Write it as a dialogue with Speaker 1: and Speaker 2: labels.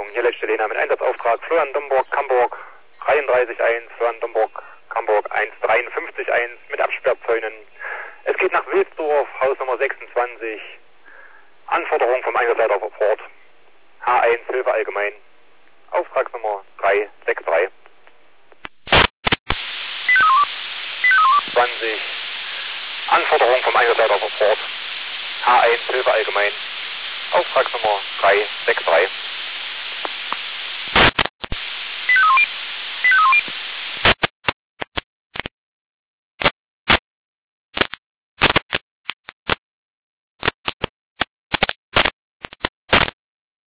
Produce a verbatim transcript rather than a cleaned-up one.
Speaker 1: Ordnung. Hier letzte Lena mit Einsatzauftrag Florian Domburg, Camburg dreiunddreißig eins, Florian Domburg, Camburg eins dreiundfünfzig eins mit Absperrzäunen. Es geht nach Wilsdorf, Hausnummer sechsundzwanzig. Anforderung vom Einsatzleiter vor Ort. H eins Hilfe allgemein. Auftragsnummer drei sechs drei. zwanzig. Anforderung vom Einsatzleiter vor Ort. H eins Hilfe allgemein. Auftragsnummer drei